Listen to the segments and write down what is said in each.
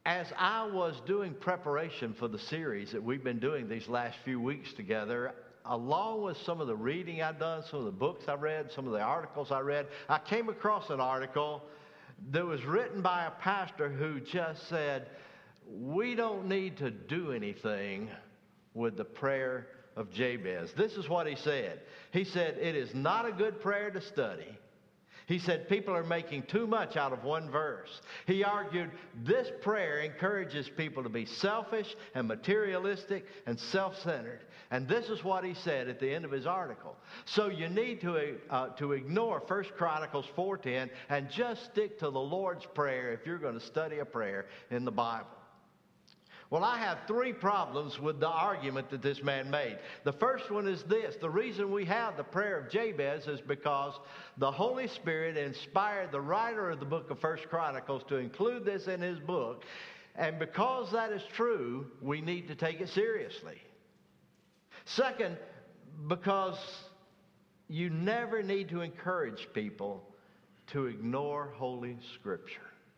As I was doing preparation for the series that we've been doing these last few weeks together, along with some of the reading I've done, some of the books I read, some of the articles I read, I came across an article that was written by a pastor who just said, we don't need to do anything with the prayer of Jabez. This is what he said. He said, it is not a good prayer to study. He said people are making too much out of one verse. He argued this prayer encourages people to be selfish and materialistic and self-centered. And this is what he said at the end of his article. So you need to ignore 1 Chronicles 4:10 and just stick to the Lord's Prayer if you're going to study a prayer in the Bible. Well, I have three problems with the argument that this man made. The first one is this. The reason we have the prayer of Jabez is because the Holy Spirit inspired the writer of the book of 1 Chronicles to include this in his book. And because that is true, we need to take it seriously. Second, because you never need to encourage people to ignore Holy Scripture.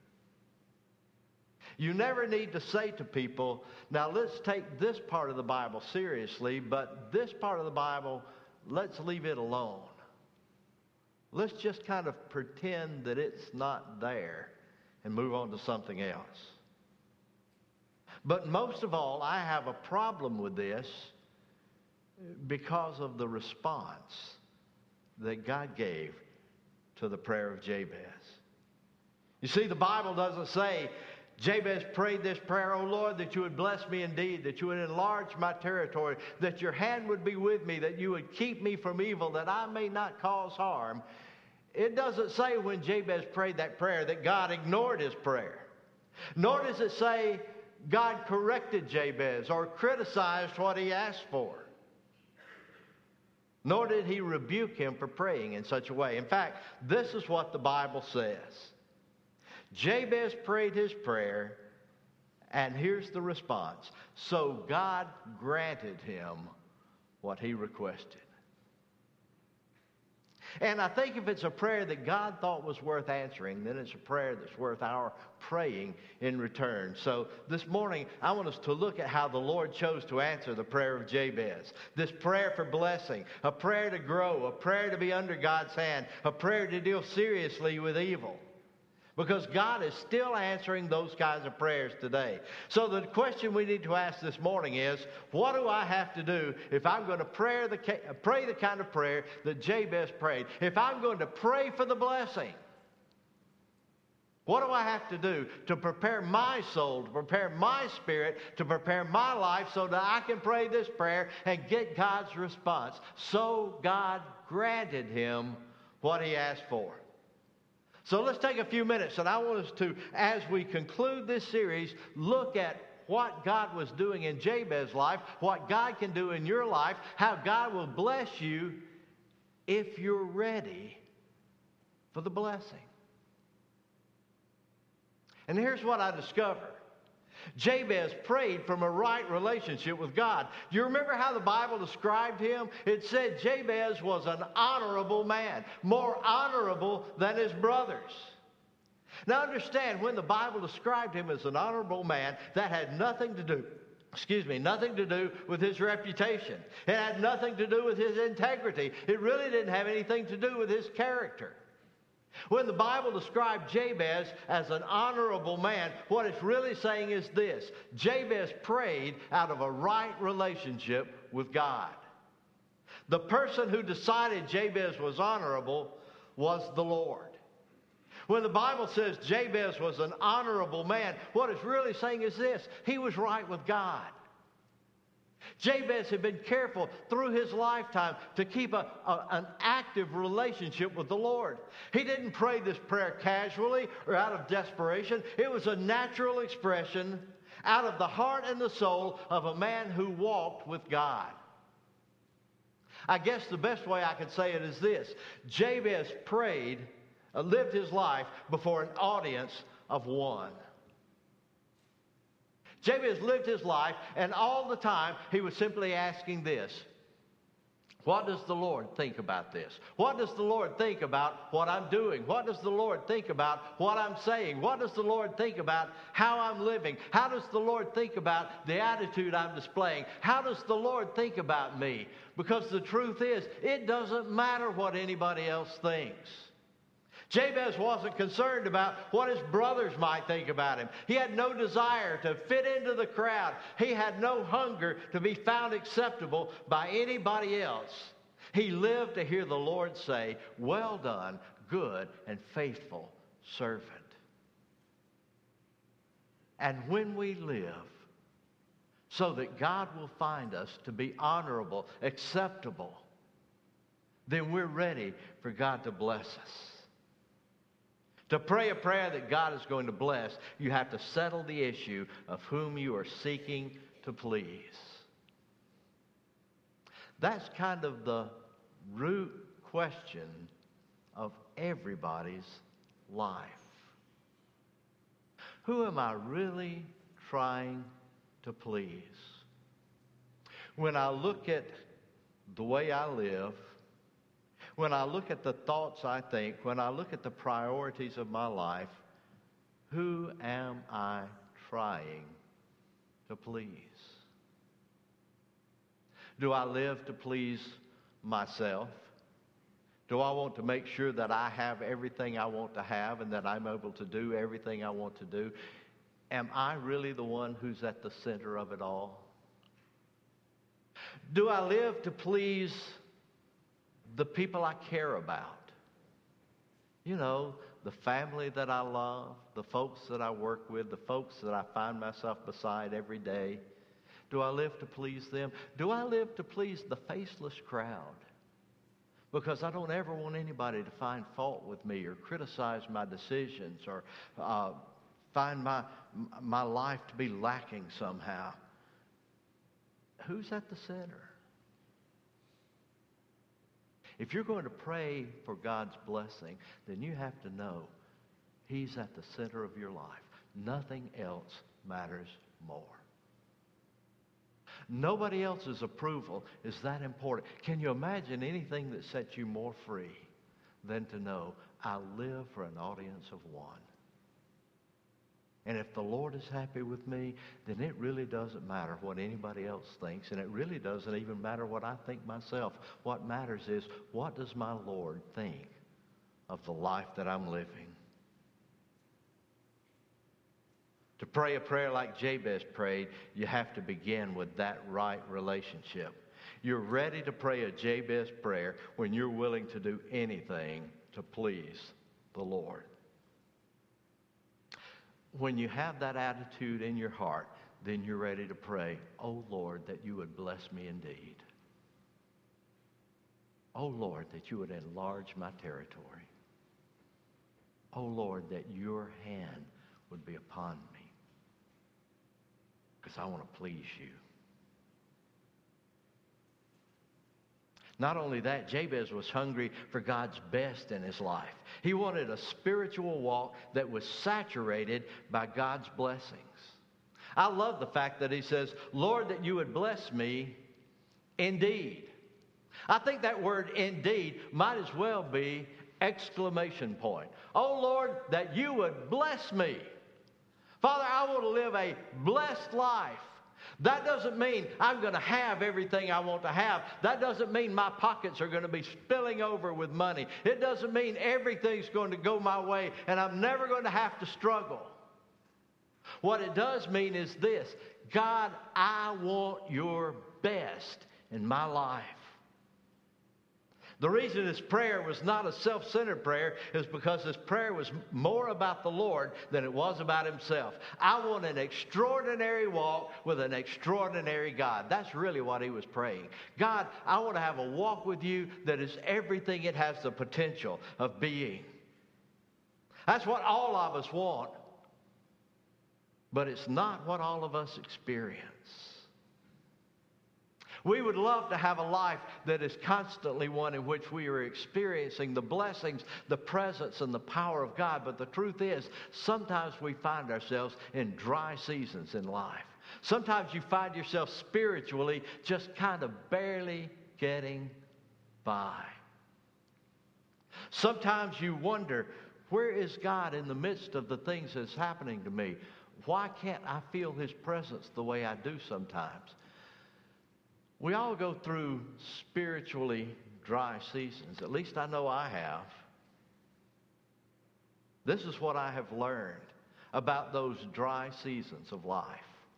You never need to say to people, now let's take this part of the Bible seriously, but this part of the Bible, let's leave it alone. Let's just kind of pretend that it's not there and move on to something else. But most of all, I have a problem with this because of the response that God gave to the prayer of Jabez. You see, the Bible doesn't say, Jabez prayed this prayer, O Lord, that you would bless me indeed, that you would enlarge my territory, that your hand would be with me, that you would keep me from evil, that I may not cause harm. It doesn't say when Jabez prayed that prayer that God ignored his prayer. Nor does it say God corrected Jabez or criticized what he asked for. Nor did he rebuke him for praying in such a way. In fact, this is what the Bible says. Jabez prayed his prayer, and here's the response. So God granted him what he requested. And I think if it's a prayer that God thought was worth answering, then it's a prayer that's worth our praying in return. So this morning, I want us to look at how the Lord chose to answer the prayer of Jabez. This prayer for blessing, a prayer to grow, a prayer to be under God's hand, a prayer to deal seriously with evil. Because God is still answering those kinds of prayers today. So the question we need to ask this morning is, what do I have to do if I'm going to pray the kind of prayer that Jabez prayed? If I'm going to pray for the blessing, what do I have to do to prepare my soul, to prepare my spirit, to prepare my life so that I can pray this prayer and get God's response? So God granted him what he asked for. So let's take a few minutes, and I want us to, as we conclude this series, look at what God was doing in Jabez's life, what God can do in your life, how God will bless you if you're ready for the blessing. And here's what I discovered. Jabez prayed from a right relationship with God. Do you remember how the Bible described him? It said Jabez was an honorable man, more honorable than his brothers. Now understand, when the Bible described him as an honorable man, that had nothing to do with his reputation. It had nothing to do with his integrity. It really didn't have anything to do with his character. When the Bible described Jabez as an honorable man, what it's really saying is this. Jabez prayed out of a right relationship with God. The person who decided Jabez was honorable was the Lord. When the Bible says Jabez was an honorable man, what it's really saying is this. He was right with God. Jabez had been careful through his lifetime to keep an active relationship with the Lord. He didn't pray this prayer casually or out of desperation. It was a natural expression out of the heart and the soul of a man who walked with God. I guess the best way I could say it is this. Jabez lived his life before an audience of one. Jabez lived his life, and all the time he was simply asking this. What does the Lord think about this? What does the Lord think about what I'm doing? What does the Lord think about what I'm saying? What does the Lord think about how I'm living? How does the Lord think about the attitude I'm displaying? How does the Lord think about me? Because the truth is, it doesn't matter what anybody else thinks. Jabez wasn't concerned about what his brothers might think about him. He had no desire to fit into the crowd. He had no hunger to be found acceptable by anybody else. He lived to hear the Lord say, "Well done, good and faithful servant." And when we live so that God will find us to be honorable, acceptable, then we're ready for God to bless us. To pray a prayer that God is going to bless, you have to settle the issue of whom you are seeking to please. That's kind of the root question of everybody's life. Who am I really trying to please? When I look at the way I live, when I look at the thoughts I think, when I look at the priorities of my life, who am I trying to please? Do I live to please myself? Do I want to make sure that I have everything I want to have and that I'm able to do everything I want to do? Am I really the one who's at the center of it all? Do I live to please the people I care about? You know, the family that I love, the folks that I work with, the folks that I find myself beside every day. Do I live to please them? Do I live to please the faceless crowd? Because I don't ever want anybody to find fault with me or criticize my decisions or find my life to be lacking somehow. Who's at the center? If you're going to pray for God's blessing, then you have to know He's at the center of your life. Nothing else matters more. Nobody else's approval is that important. Can you imagine anything that sets you more free than to know I live for an audience of one? And if the Lord is happy with me, then it really doesn't matter what anybody else thinks, and it really doesn't even matter what I think myself. What matters is, what does my Lord think of the life that I'm living? To pray a prayer like Jabez prayed, you have to begin with that right relationship. You're ready to pray a Jabez prayer when you're willing to do anything to please the Lord. When you have that attitude in your heart, then you're ready to pray, "Oh Lord, that you would bless me indeed. Oh Lord, that you would enlarge my territory. Oh Lord, that your hand would be upon me, because I want to please you." Not only that, Jabez was hungry for God's best in his life. He wanted a spiritual walk that was saturated by God's blessings. I love the fact that he says, "Lord, that you would bless me indeed." I think that word "indeed" might as well be exclamation point. Oh Lord, that you would bless me. Father, I want to live a blessed life. That doesn't mean I'm going to have everything I want to have. That doesn't mean my pockets are going to be spilling over with money. It doesn't mean everything's going to go my way and I'm never going to have to struggle. What it does mean is this: God, I want your best in my life. The reason his prayer was not a self-centered prayer is because his prayer was more about the Lord than it was about himself. I want an extraordinary walk with an extraordinary God. That's really what he was praying. God, I want to have a walk with you that is everything it has the potential of being. That's what all of us want. But it's not what all of us experience. We would love to have a life that is constantly one in which we are experiencing the blessings, the presence, and the power of God. But the truth is, sometimes we find ourselves in dry seasons in life. Sometimes you find yourself spiritually just kind of barely getting by. Sometimes you wonder, where is God in the midst of the things that's happening to me? Why can't I feel His presence the way I do sometimes? We all go through spiritually dry seasons. At least I know I have. This is what I have learned about those dry seasons of life.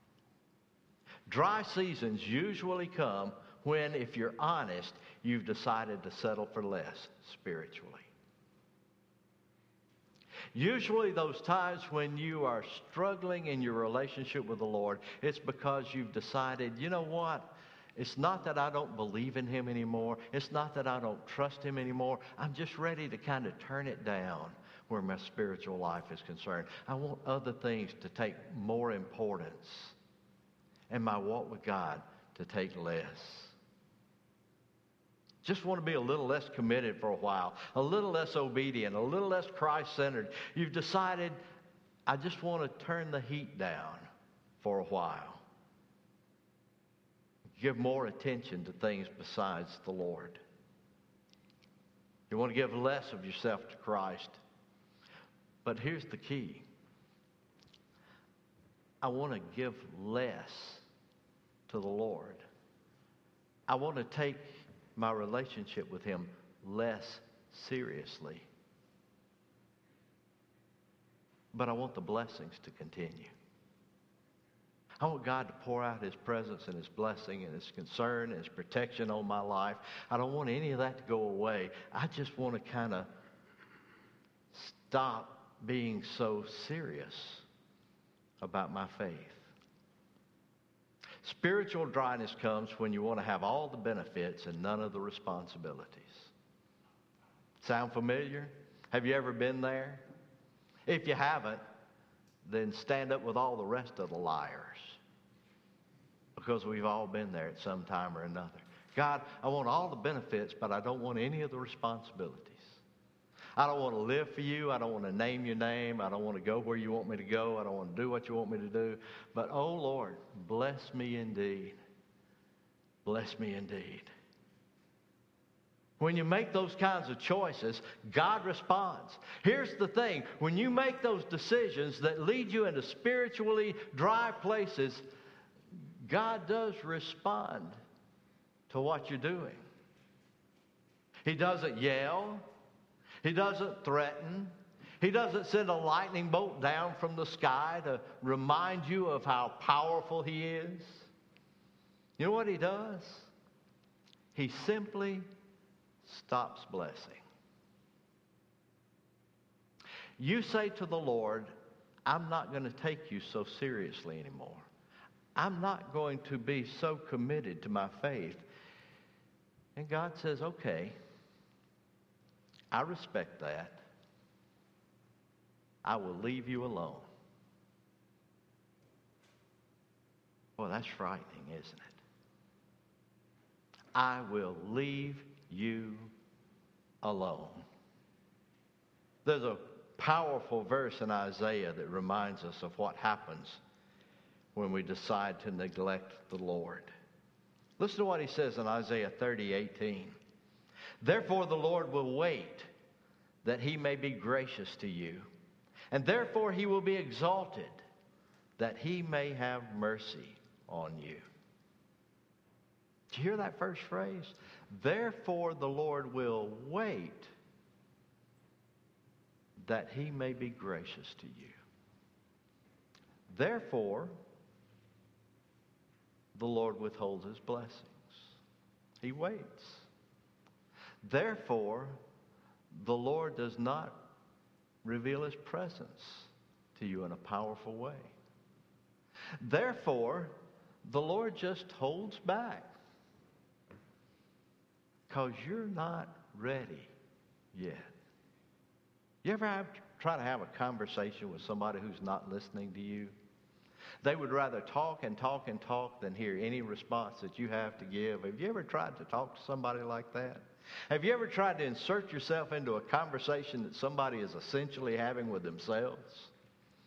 Dry seasons usually come when, if you're honest, you've decided to settle for less spiritually. Usually those times when you are struggling in your relationship with the Lord, it's because you've decided, you know what? It's not that I don't believe in Him anymore. It's not that I don't trust Him anymore. I'm just ready to kind of turn it down where my spiritual life is concerned. I want other things to take more importance and my walk with God to take less. Just want to be a little less committed for a while, a little less obedient, a little less Christ-centered. You've decided, I just want to turn the heat down for a while. Give more attention to things besides the Lord. You want to give less of yourself to Christ. But here's the key. I want to give less to the Lord. I want to take my relationship with Him less seriously. But I want the blessings to continue. I want God to pour out His presence and His blessing and His concern and His protection on my life. I don't want any of that to go away. I just want to kind of stop being so serious about my faith. Spiritual dryness comes when you want to have all the benefits and none of the responsibilities. Sound familiar? Have you ever been there? If you haven't, then stand up with all the rest of the liars. Because we've all been there at some time or another. God, I want all the benefits, but I don't want any of the responsibilities. I don't want to live for you. I don't want to name your name. I don't want to go where you want me to go. I don't want to do what you want me to do. But, oh, Lord, bless me indeed. Bless me indeed. When you make those kinds of choices, God responds. Here's the thing. When you make those decisions that lead you into spiritually dry places, God does respond to what you're doing. He doesn't yell. He doesn't threaten. He doesn't send a lightning bolt down from the sky to remind you of how powerful He is. You know what He does? He simply stops blessing. You say to the Lord, I'm not going to take you so seriously anymore. I'm not going to be so committed to my faith. And God says, okay, I respect that. I will leave you alone. Well, that's frightening, isn't it? I will leave you alone. There's a powerful verse in Isaiah that reminds us of what happens when we decide to neglect the Lord. Listen to what he says in Isaiah 30:18. Therefore the Lord will wait that He may be gracious to you, and therefore He will be exalted that He may have mercy on you. Did you hear that first phrase? Therefore the Lord will wait that He may be gracious to you. Therefore, the Lord withholds His blessings. He waits. Therefore, the Lord does not reveal His presence to you in a powerful way. Therefore, the Lord just holds back because you're not ready yet. You ever try to have a conversation with somebody who's not listening to you? They would rather talk and talk and talk than hear any response that you have to give. Have you ever tried to talk to somebody like that? Have you ever tried to insert yourself into a conversation that somebody is essentially having with themselves?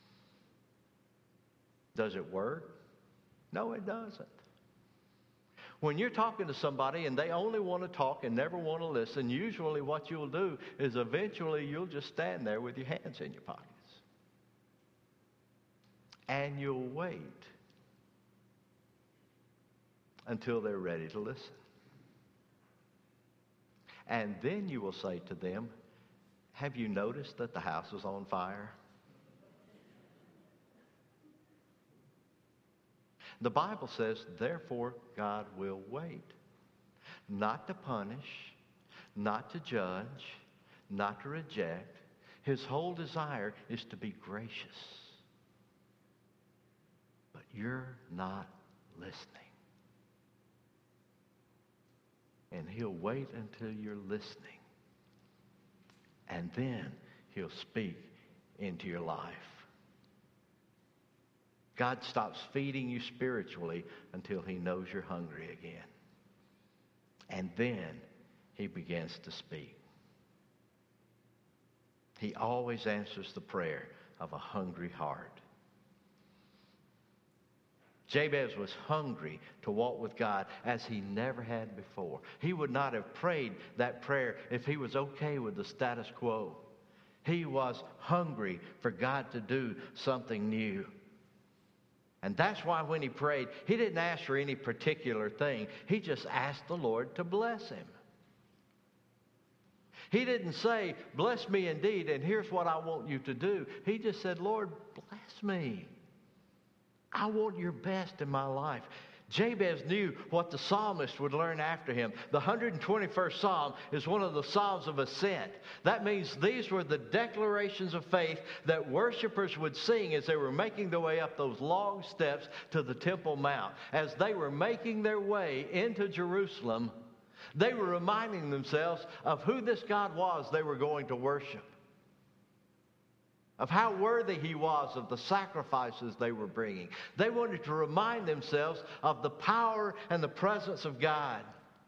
Does it work? No, it doesn't. When you're talking to somebody and they only want to talk and never want to listen, usually what you'll do is eventually you'll just stand there with your hands in your pockets. And you'll wait until they're ready to listen. And then you will say to them, have you noticed that the house is on fire? The Bible says, therefore, God will wait. Not to punish, not to judge, not to reject. His whole desire is to be gracious. But you're not listening. And He'll wait until you're listening. And then He'll speak into your life. God stops feeding you spiritually until He knows you're hungry again. And then He begins to speak. He always answers the prayer of a hungry heart. Jabez was hungry to walk with God as he never had before. He would not have prayed that prayer if he was okay with the status quo. He was hungry for God to do something new. And that's why when he prayed, he didn't ask for any particular thing. He just asked the Lord to bless him. He didn't say, bless me indeed, and here's what I want you to do. He just said, Lord, bless me. I want your best in my life. Jabez knew what the psalmist would learn after him. The 121st Psalm is one of the Psalms of ascent. That means these were the declarations of faith that worshipers would sing as they were making their way up those long steps to the Temple Mount. As they were making their way into Jerusalem, they were reminding themselves of who this God was they were going to worship, of how worthy He was of the sacrifices they were bringing. They wanted to remind themselves of the power and the presence of God.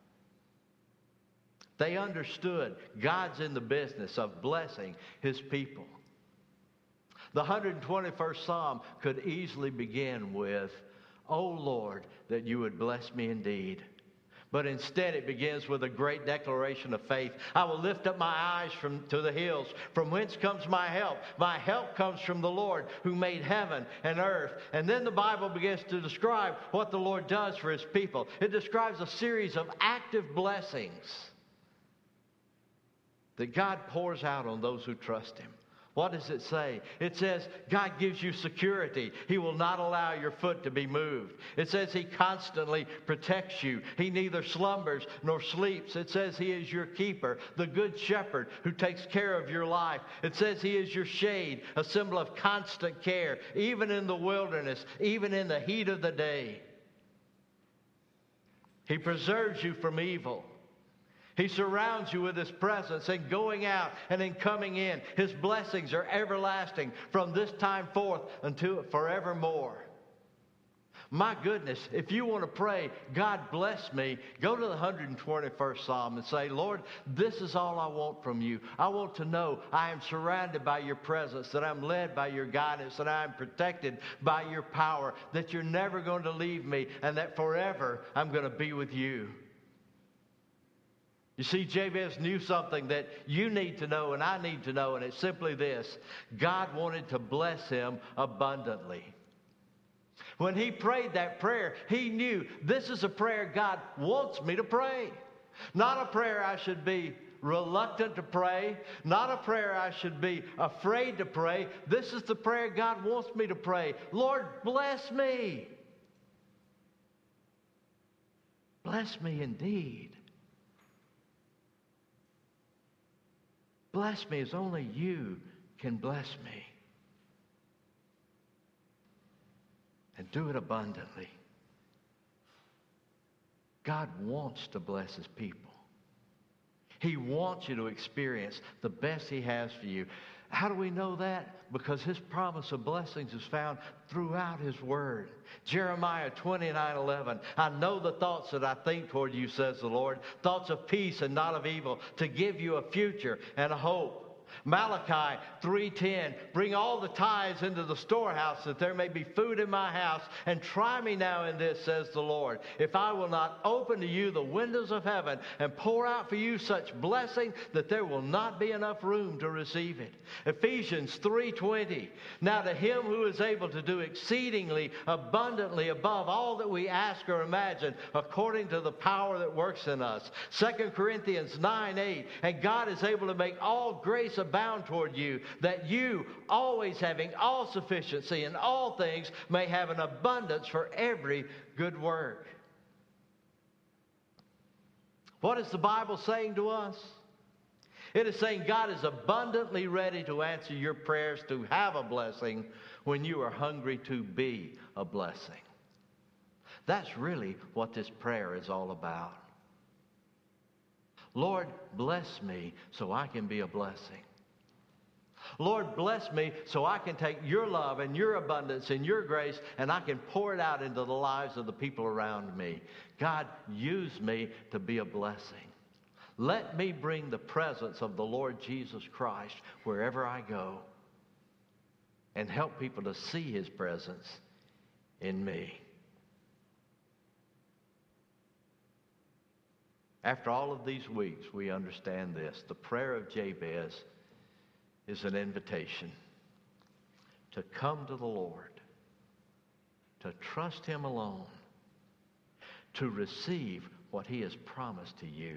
They understood God's in the business of blessing His people. The 121st Psalm could easily begin with, "O Lord, that you would bless me indeed." But instead it begins with a great declaration of faith. I will lift up my eyes to the hills. From whence comes my help? My help comes from the Lord who made heaven and earth. And then the Bible begins to describe what the Lord does for His people. It describes a series of active blessings that God pours out on those who trust Him. What does it say? It says God gives you security. He will not allow your foot to be moved. It says He constantly protects you. He neither slumbers nor sleeps. It says He is your keeper, the good shepherd who takes care of your life. It says He is your shade, a symbol of constant care, even in the wilderness, even in the heat of the day. He preserves you from evil. He surrounds you with His presence in going out and in coming in. His blessings are everlasting from this time forth until forevermore. My goodness, if you want to pray, God bless me, go to the 121st Psalm and say, Lord, this is all I want from you. I want to know I am surrounded by your presence, that I'm led by your guidance, that I'm protected by your power, that you're never going to leave me, and that forever I'm going to be with you. You see, Jabez knew something that you need to know and I need to know, and it's simply this. God wanted to bless him abundantly. When he prayed that prayer, he knew this is a prayer God wants me to pray. Not a prayer I should be reluctant to pray, not a prayer I should be afraid to pray. This is the prayer God wants me to pray. Lord, bless me. Bless me indeed. Bless me as only you can bless me. And do it abundantly. God wants to bless His people. He wants you to experience the best He has for you. How do we know that? Because His promise of blessings is found throughout His Word. Jeremiah 29:11. I know the thoughts that I think toward you, says the Lord. Thoughts of peace and not of evil, to give you a future and a hope. Malachi 3:10, bring all the tithes into the storehouse that there may be food in my house, and try me now in this, says the Lord, if I will not open to you the windows of heaven and pour out for you such blessing that there will not be enough room to receive it. Ephesians 3:20, now to him who is able to do exceedingly abundantly above all that we ask or imagine, according to the power that works in us. 2 Corinthians 9:8, and God is able to make all grace abound toward you, that you, always having all sufficiency in all things, may have an abundance for every good work. What is the Bible saying to us? It is saying God is abundantly ready to answer your prayers to have a blessing when you are hungry to be a blessing. That's really what this prayer is all about. Lord, bless me so I can be a blessing. Lord, bless me so I can take your love and your abundance and your grace and I can pour it out into the lives of the people around me. God, use me to be a blessing. Let me bring the presence of the Lord Jesus Christ wherever I go and help people to see his presence in me. After all of these weeks, we understand this. The prayer of Jabez is an invitation to come to the Lord, to trust him alone, to receive what he has promised to you,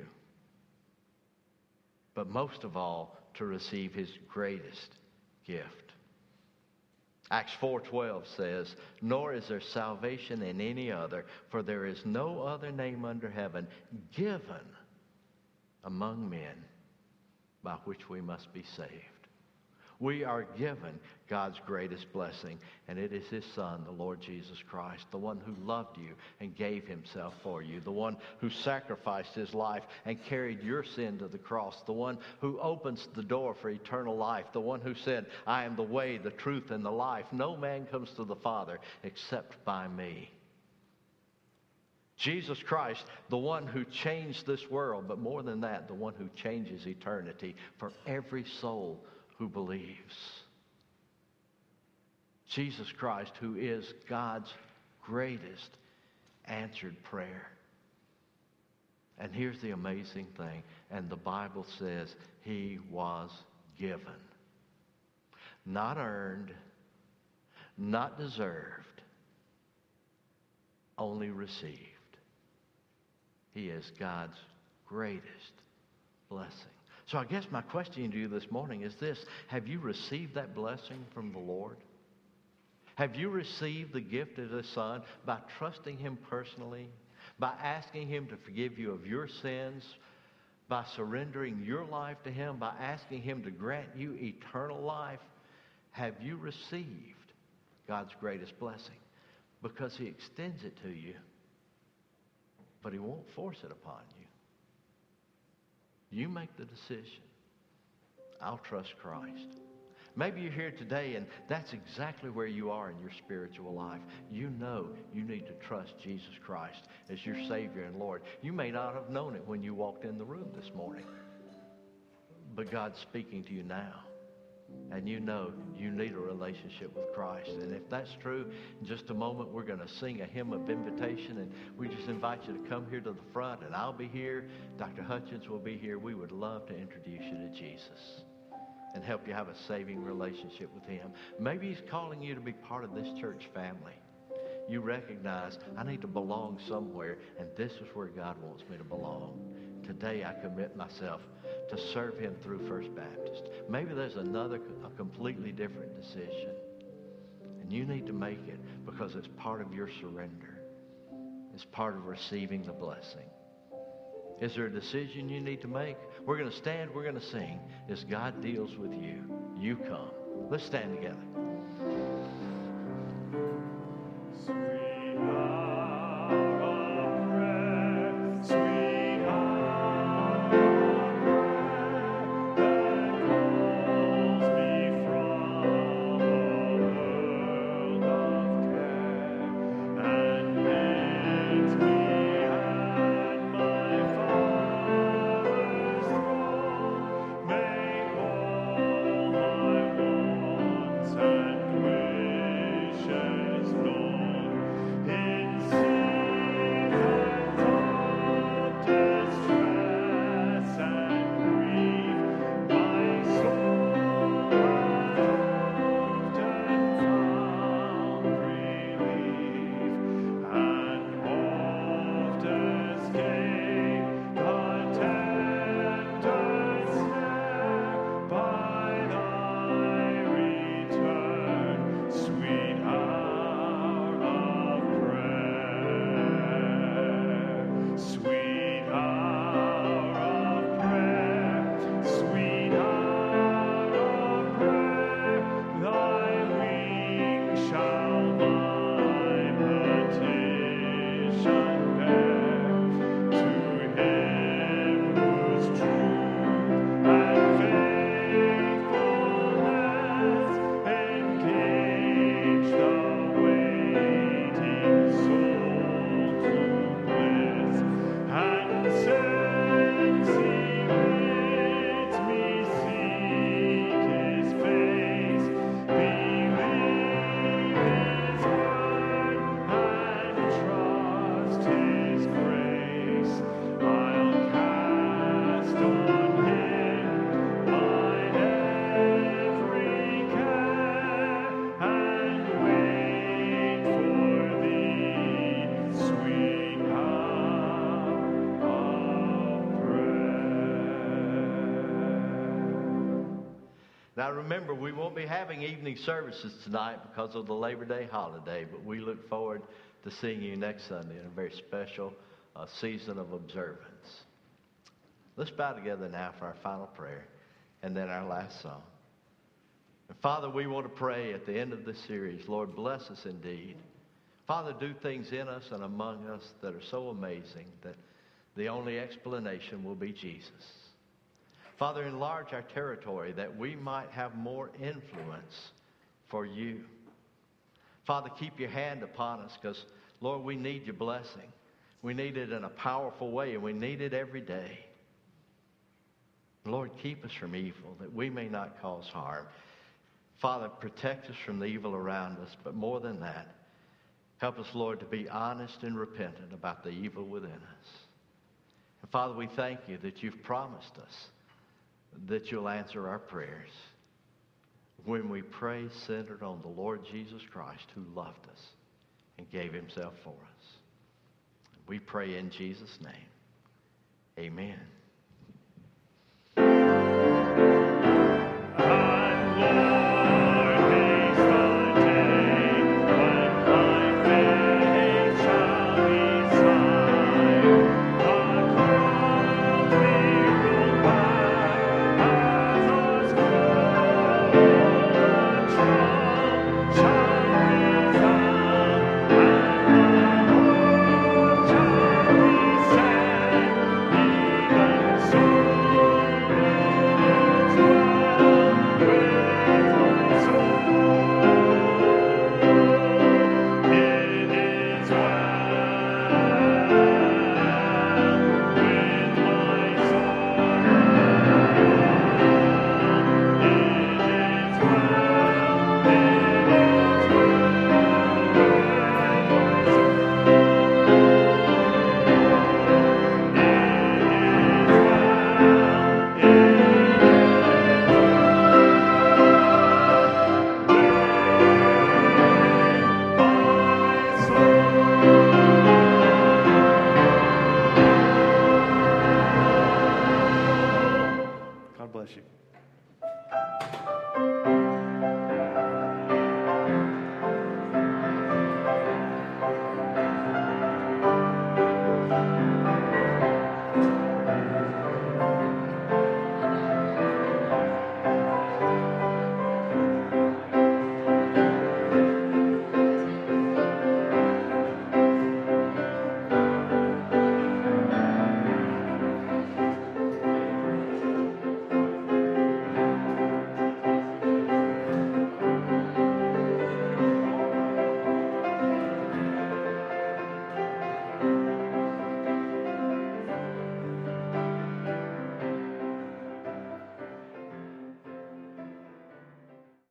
but most of all, to receive his greatest gift. Acts 4:12 says, nor is there salvation in any other, for there is no other name under heaven given among men by which we must be saved. We are given God's greatest blessing, and it is his Son, the Lord Jesus Christ, the one who loved you and gave himself for you, the one who sacrificed his life and carried your sin to the cross, the one who opens the door for eternal life, the one who said, I am the way, the truth, and the life. No man comes to the Father except by me. Jesus Christ, the one who changed this world, but more than that, the one who changes eternity for every soul who believes. Jesus Christ, who is God's greatest answered prayer. And here's the amazing thing, and the Bible says he was given. Not earned, not deserved, only received. He is God's greatest blessing. So I guess my question to you this morning is this. Have you received that blessing from the Lord? Have you received the gift of his Son by trusting him personally, by asking him to forgive you of your sins, by surrendering your life to him, by asking him to grant you eternal life? Have you received God's greatest blessing? Because he extends it to you, but he won't force it upon you. You make the decision. I'll trust Christ. Maybe you're here today and that's exactly where you are in your spiritual life. You know you need to trust Jesus Christ as your Savior and Lord. You may not have known it when you walked in the room this morning, but God's speaking to you now. And you know you need a relationship with Christ. And if that's true, in just a moment we're going to sing a hymn of invitation. And we just invite you to come here to the front. And I'll be here. Dr. Hutchins will be here. We would love to introduce you to Jesus and help you have a saving relationship with him. Maybe he's calling you to be part of this church family. You recognize, I need to belong somewhere, and this is where God wants me to belong. Today I commit myself to serve him through First Baptist. Maybe there's a completely different decision. And you need to make it because it's part of your surrender. It's part of receiving the blessing. Is there a decision you need to make? We're going to stand, we're going to sing as God deals with you. You come. Let's stand together. remember, we won't be having evening services tonight because of the Labor Day holiday, but we look forward to seeing you next Sunday in a very special season of observance. Let's bow together now for our final prayer and then our last song. And Father, we want to pray at the end of this series, Lord, bless us indeed. Father, do things in us and among us that are so amazing that the only explanation will be Jesus. Father, enlarge our territory that we might have more influence for you. Father, keep your hand upon us because, Lord, we need your blessing. We need it in a powerful way, and we need it every day. Lord, keep us from evil that we may not cause harm. Father, protect us from the evil around us, but more than that, help us, Lord, to be honest and repentant about the evil within us. And Father, we thank you that you've promised us that you'll answer our prayers when we pray centered on the Lord Jesus Christ, who loved us and gave himself for us. We pray in Jesus' name. Amen.